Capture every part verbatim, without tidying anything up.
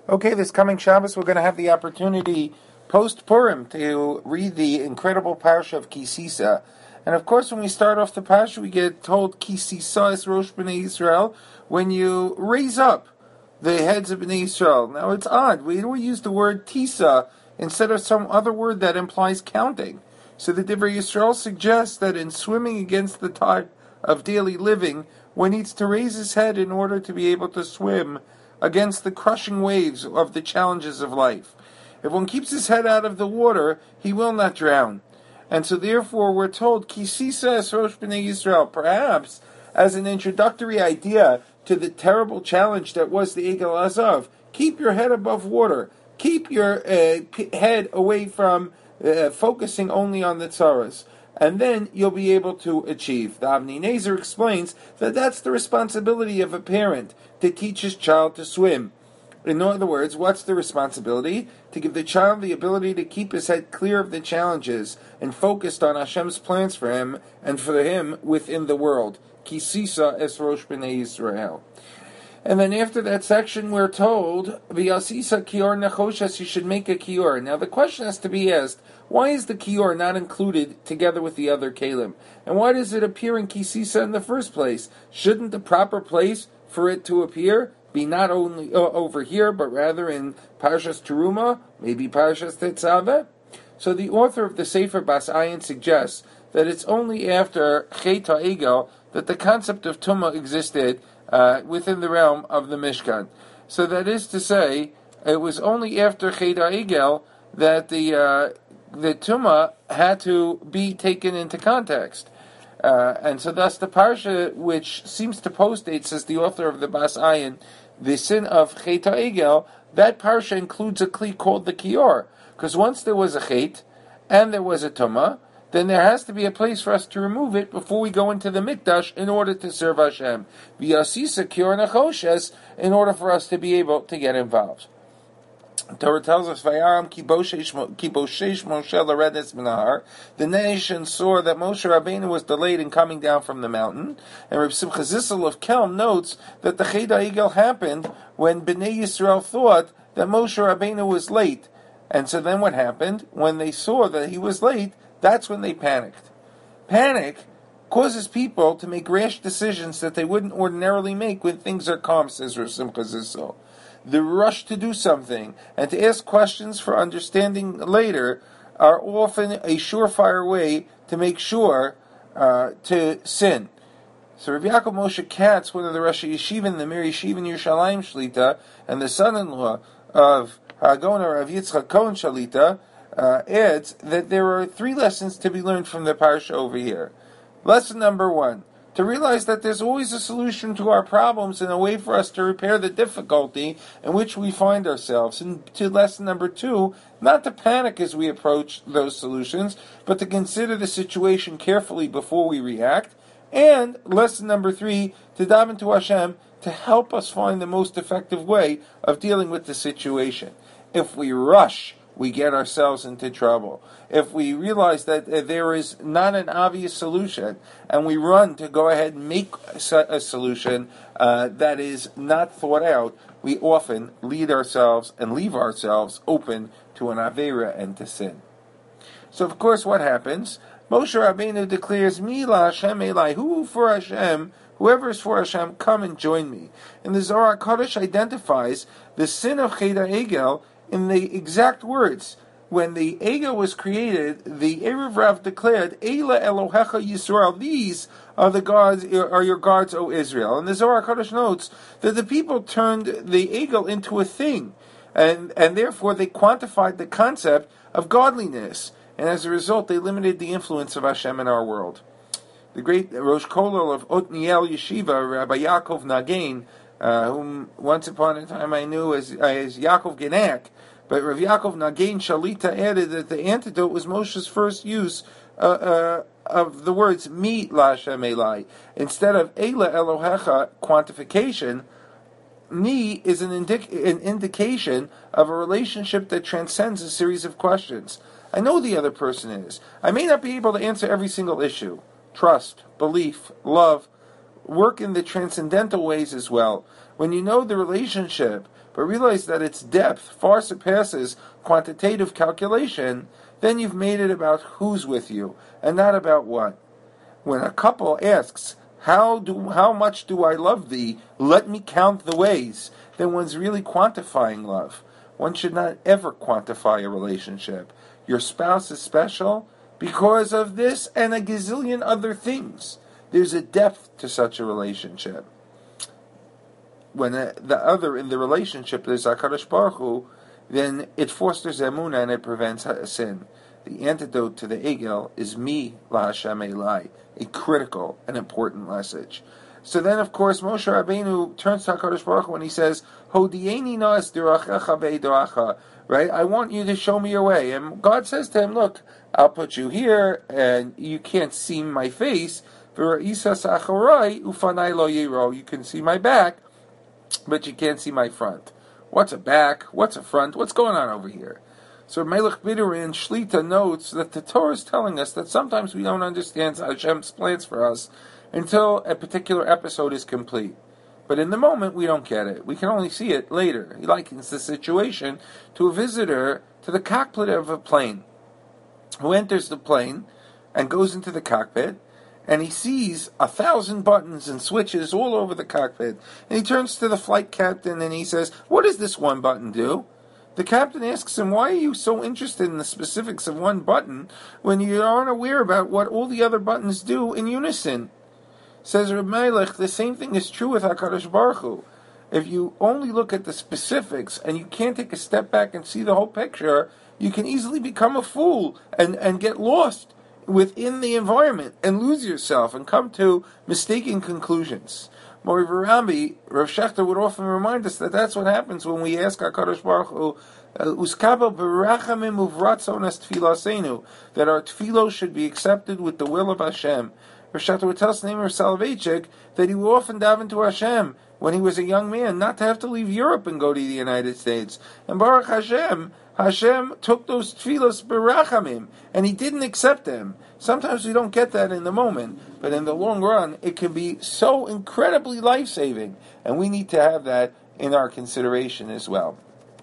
Okay, this coming Shabbos we're going to have the opportunity post Purim to read the incredible parsha of Ki Sisa. And of course, when we start off the parsha, we get told Ki Sisa is Rosh Bnei Yisrael, when you raise up the heads of Bnei Yisrael. Now it's odd, we don't use the word Tisa instead of some other word that implies counting. So the Divrei Yisrael suggests that in swimming against the tide of daily living, one needs to raise his head in order to be able to swim against the crushing waves of the challenges of life. If one keeps his head out of the water, he will not drown. And so therefore we're told, Ki Sisa es Rosh Bnei Yisrael, perhaps as an introductory idea to the terrible challenge that was the Egel Azav. Keep your head above water. Keep your uh, p- head away from uh, focusing only on the tzaras. And then you'll be able to achieve. The Avnei Nezer explains that that's the responsibility of a parent, to teach his child to swim. In other words, what's the responsibility? To give the child the ability to keep his head clear of the challenges and focused on Hashem's plans for him and for him within the world. Ki Sisa es Rosh Bnei Yisrael. And then after that section, we're told, V'yasisa kior nechoshes, you should make a kior. Now the question has to be asked, why is the kior not included together with the other kelim? And why does it appear in Ki Sisa in the first place? Shouldn't the proper place for it to appear be not only uh, over here, but rather in Parshas Teruma, maybe Parshas Tetzaveh? So the author of the Sefer Bas Ayin suggests that it's only after Chet HaEgel that the concept of Tumah existed uh, within the realm of the Mishkan. So that is to say, it was only after Chet HaEgel that the uh, the Tumah had to be taken into context. Uh, and so thus the Parsha, which seems to postdate, says the author of the Bas Ayin, the sin of Chet HaEgel, that Parsha includes a kli called the Kior. Because once there was a Chet, and there was a Tumah, then there has to be a place for us to remove it before we go into the Mikdash in order to serve Hashem. V'yasisa kior nachoshes, in order for us to be able to get involved. Torah tells us, Vayaram ki boshesh Moshe l'redes minahar. The nation saw that Moshe Rabbeinu was delayed in coming down from the mountain. And Reb Simcha Zissel of Kelm notes that the Chet HaEgel happened when Bnei Yisrael thought that Moshe Rabbeinu was late. And so then what happened? When they saw that he was late, that's when they panicked. Panic causes people to make rash decisions that they wouldn't ordinarily make when things are calm, says Reb Simcha Zissel. The rush to do something and to ask questions for understanding later are often a surefire way to make sure uh, to sin. So Rav Yaakov Moshe Katz, one of the Rosh Yeshiva in the Mir Yeshiva in Yerushalayim Shlita, and the son-in-law of Hagona Rav Yitzchak Cohen Shalita, uh, adds that there are three lessons to be learned from the parsha over here. Lesson number one, to realize that there's always a solution to our problems and a way for us to repair the difficulty in which we find ourselves. And to lesson number two, not to panic as we approach those solutions, but to consider the situation carefully before we react. And lesson number three, to dive into Hashem to help us find the most effective way of dealing with the situation. If we rush, we get ourselves into trouble. If we realize that uh, there is not an obvious solution, and we run to go ahead and make a, a solution uh, that is not thought out, we often lead ourselves and leave ourselves open to an avera and to sin. So of course what happens? Moshe Rabbeinu declares, Mi la Hashem elai, who for Hashem, whoever is for Hashem, come and join me. And the Zohar HaKadosh identifies the sin of Chet HaEgel in the exact words. When the Egel was created, the Erev Rav declared, Eila Elohecha Yisrael, these are the gods, are your gods, O Israel. And the Zohar HaKadosh notes that the people turned the Egel into a thing, and, and therefore they quantified the concept of godliness, and as a result they limited the influence of Hashem in our world. The great Rosh Kolel of Otniel Yeshiva, Rabbi Yaakov Nagain, uh, whom once upon a time I knew as, as Yaakov Genak, but Rav Yaakov Nagain Shalita added that the antidote was Moshe's first use uh, uh, of the words Mi la Hashem elai. Instead of Eila Elohecha quantification, Ni is an, indic- an indication of a relationship that transcends a series of questions. I know the other person is. I may not be able to answer every single issue. Trust, belief, love, work in the transcendental ways as well. When you know the relationship but realize that its depth far surpasses quantitative calculation, then you've made it about who's with you, and not about what. When a couple asks, how do how much do I love thee? Let me count the ways. Then one's really quantifying love. One should not ever quantify a relationship. Your spouse is special because of this and a gazillion other things. There's a depth to such a relationship. When the other in the relationship is HaKadosh Baruch Hu, then it fosters emunah and it prevents sin. The antidote to the egel is mi la Hashem elai, a critical and important message. So then, of course, Moshe Rabbeinu turns to HaKadosh Baruch Hu and he says, Hodieni nas dirachecha ve'doracha, right? I want you to show me your way. And God says to him, look, I'll put you here, and you can't see my face. You can see my back, but you can't see my front. What's a back? What's a front? What's going on over here? So Melech Bidurin Shlita notes that the Torah is telling us that sometimes we don't understand Hashem's plans for us until a particular episode is complete. But in the moment, we don't get it. We can only see it later. He likens the situation to a visitor to the cockpit of a plane, who enters the plane and goes into the cockpit, and he sees a thousand buttons and switches all over the cockpit. And he turns to the flight captain and he says, what does this one button do? The captain asks him, why are you so interested in the specifics of one button when you aren't aware about what all the other buttons do in unison? Says Reb Melech, the same thing is true with HaKadosh Baruch Hu. If you only look at the specifics and you can't take a step back and see the whole picture, you can easily become a fool and, and get lost within the environment and lose yourself and come to mistaken conclusions. Moreover, Rabbi, Rav Shechter would often remind us that that's what happens when we ask HaKadosh Baruch Hu, Uskabel berachamim uvratzon es tfilasenu, that our tefillos should be accepted with the will of Hashem. Rav Shechter would tell us, name of Soloveitchik, that he would often daven to Hashem when he was a young man, not to have to leave Europe and go to the United States. And Baruch Hashem, Hashem took those tefillos berachamim, and He didn't accept them. Sometimes we don't get that in the moment, but in the long run, it can be so incredibly life-saving, and we need to have that in our consideration as well.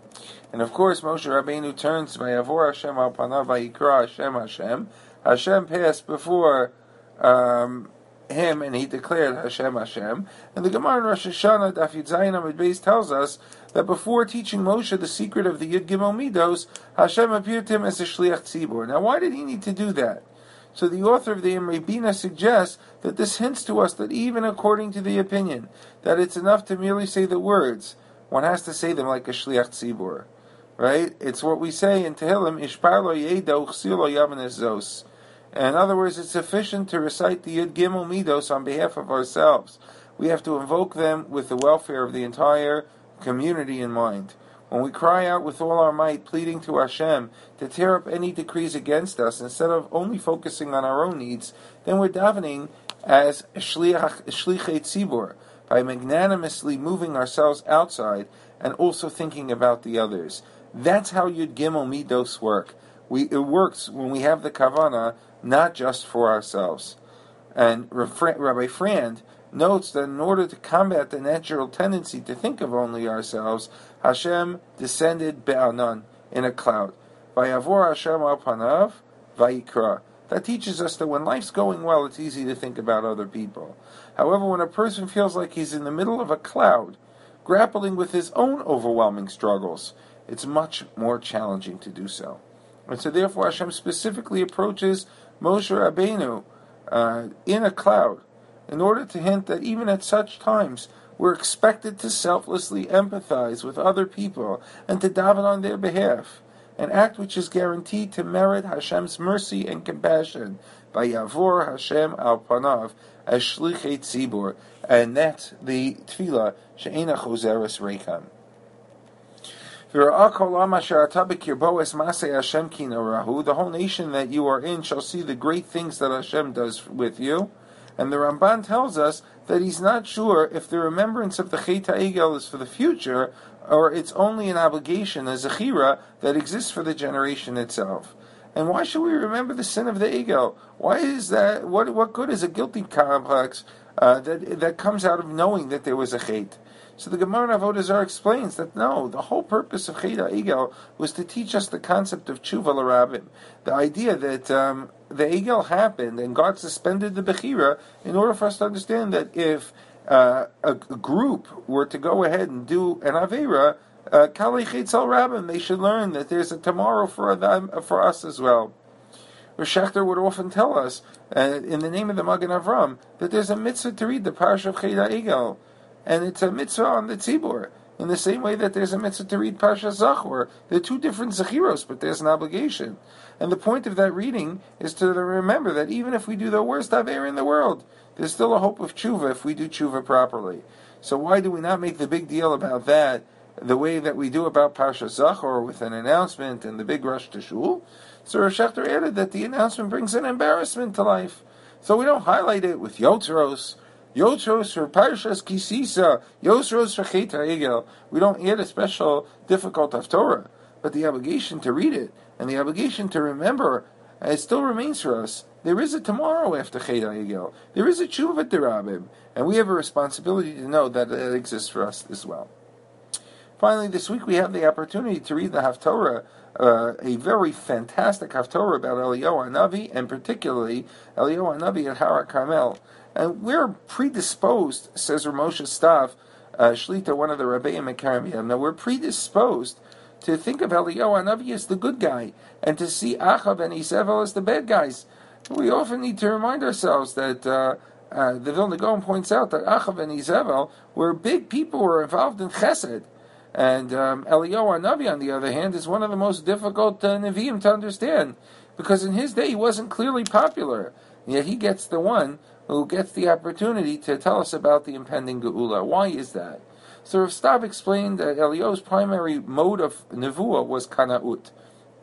And of course, Moshe Rabbeinu turns, Vayavor Hashem al panav vayikra Hashem Hashem. Hashem passed before um, him, and he declared Hashem Hashem. And the Gemara in Rosh Hashanah, Daf Yud Zayin Amud Beis, tells us that before teaching Moshe the secret of the Yud Gimel Midos, Hashem appeared to him as a Shliach Tzibur. Now, why did he need to do that? So the author of the Imrei Bina suggests that this hints to us that even according to the opinion that it's enough to merely say the words, one has to say them like a Shliach Tzibur. Right? It's what we say in Tehillim, Ishpar lo yeda uchsil lo yavanes zos. In other words, it's sufficient to recite the Yud Gimel Midos on behalf of ourselves. We have to invoke them with the welfare of the entire community in mind. When we cry out with all our might, pleading to Hashem to tear up any decrees against us, instead of only focusing on our own needs, then we're davening as shlichei tzibur, by magnanimously moving ourselves outside and also thinking about the others. That's how Yud Gimel Midos work. We, it works when we have the kavanah, not just for ourselves. And Rabbi Frand notes that in order to combat the natural tendency to think of only ourselves, Hashem descended be'anan, in a cloud. Vayavor Hashem al panav vayikra. That teaches us that when life's going well, it's easy to think about other people. However, when a person feels like he's in the middle of a cloud, grappling with his own overwhelming struggles, it's much more challenging to do so. And so therefore Hashem specifically approaches Moshe Rabbeinu uh, in a cloud, in order to hint that even at such times, we're expected to selflessly empathize with other people and to daven on their behalf, an act which is guaranteed to merit Hashem's mercy and compassion by Yavor Hashem al panav as shlichei tzibur, and that's the tefillah she'ena choseres reikam. The whole nation that you are in shall see the great things that Hashem does with you. And the Ramban tells us that he's not sure if the remembrance of the Chet HaEgel is for the future, or it's only an obligation, a zechira, that exists for the generation itself. And why should we remember the sin of the Egel? Why is that? What what good is a guilty complex uh, that that comes out of knowing that there was a Chet? So the Gemara in Avodah Zarah explains that no, the whole purpose of Chet HaEgel was to teach us the concept of Tshuva L'Rabim, the idea that um, the Egel happened and God suspended the Bechira in order for us to understand that if uh, a, a group were to go ahead and do an Aveira, uh, Kalei Chetzel Rabim, they should learn that there's a tomorrow for them, for us as well. Rosh Shachter would often tell us, uh, in the name of the Magen Avram, that there's a mitzvah to read the Parsha of Chet HaEgel, and it's a mitzvah on the tzibur. In the same way that there's a mitzvah to read Parsha Zachor, they're two different zechiros, but there's an obligation. And the point of that reading is to remember that even if we do the worst aver in the world, there's still a hope of tshuva if we do tshuva properly. So why do we not make the big deal about that the way that we do about Parsha Zachor with an announcement and the big rush to shul? So Rosh Shachter added that the announcement brings an embarrassment to life. So we don't highlight it with Yotzros, Yotzros for Parshas Kisisa, Yotzros for Chet HaEgel. We don't add a special difficult Haftorah, but the obligation to read it and the obligation to remember, it still remains for us. There is a tomorrow after Chet HaEgel. There is a Tshuva D'Rabim, and we have a responsibility to know that it exists for us as well. Finally, this week we have the opportunity to read the Haftorah, uh, a very fantastic Haftorah about Eliyahu Hanavi, and particularly Eliyahu Hanavi at Har Carmel. And we're predisposed, says Ramosha Stav, uh, Shlita, one of the Rabbeim at Karamiyam. Now we're predisposed to think of Eliyahu Hanavi as the good guy, and to see Achav and Izebel as the bad guys. We often need to remind ourselves that uh, uh, the Vilna Gaon points out that Achav and Izebel were big people who were involved in Chesed. And um, Eliyahu Hanavi, on the other hand, is one of the most difficult uh, Nevi'im to understand, because in his day he wasn't clearly popular. Yet he gets the one who gets the opportunity to tell us about the impending Geula. Why is that? So Rav Stav explained that Eliyahu's primary mode of Nevuah was Kana'ut,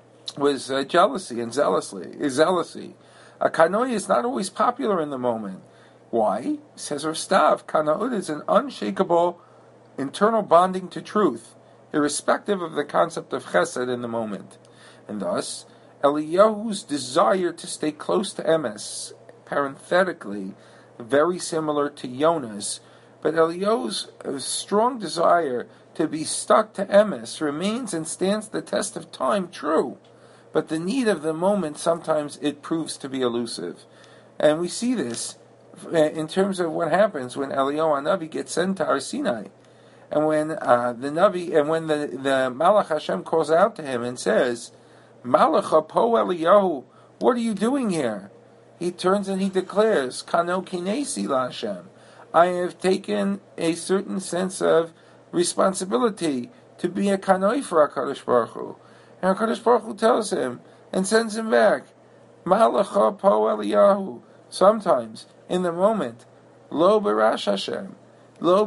was uh, jealousy and zealously, is zealousy. A Kanoi is not always popular in the moment. Why? Says Rav Stav, Kana'ut is an unshakable internal bonding to truth, irrespective of the concept of chesed in the moment. And thus, Eliyahu's desire to stay close to Emes, parenthetically, very similar to Yonah's, but Eliyahu's strong desire to be stuck to Emes remains and stands the test of time true, but the need of the moment, sometimes it proves to be elusive. And we see this in terms of what happens when Eliyahu Hanavi gets sent to Har Sinai. And when uh, the Navi, and when the, the Malach Hashem calls out to him and says, Malach po Eliyahu, what are you doing here? He turns and he declares, Kano kinesi la Hashem, I have taken a certain sense of responsibility to be a kanoi for HaKadosh Baruch Hu. And HaKadosh Baruch Hu tells him and sends him back, Malach po Eliyahu. Sometimes, in the moment, lo berash Hashem, Lo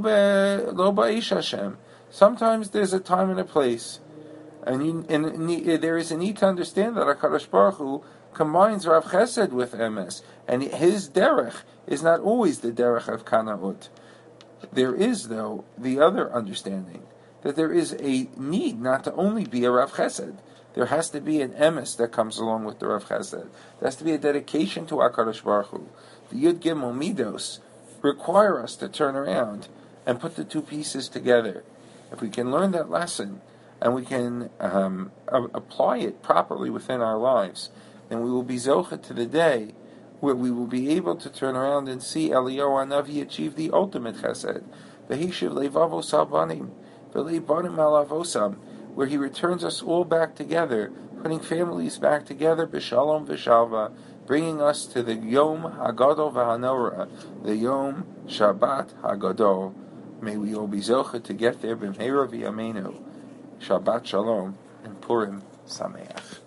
ba'ish Hashem. Sometimes there's a time and a place, and, you, and, and there is a need to understand that HaKadosh Baruch Hu combines Rav Chesed with Emes, and his derech is not always the derech of Kana'ut. There is, though, the other understanding, that there is a need not to only be a Rav Chesed. There has to be an Emes that comes along with the Rav Chesed. There has to be a dedication to HaKadosh Baruch Hu. The Yud Gimel Midos require us to turn around and put the two pieces together. If we can learn that lesson and we can um, a- apply it properly within our lives, then we will be zocha to the day where we will be able to turn around and see Eliyahu Hanavi achieve the ultimate chesed, v'hishiv leivavos al banim, v'leibanim al avosam, where he returns us all back together, putting families back together, b'shalom v'shalva, bringing us to the Yom Hagadol V'Hanora, the Yom Shabbat Hagadol. May we all be zocha to get there b'mheira v'yameinu. Shabbat Shalom and Purim Sameach.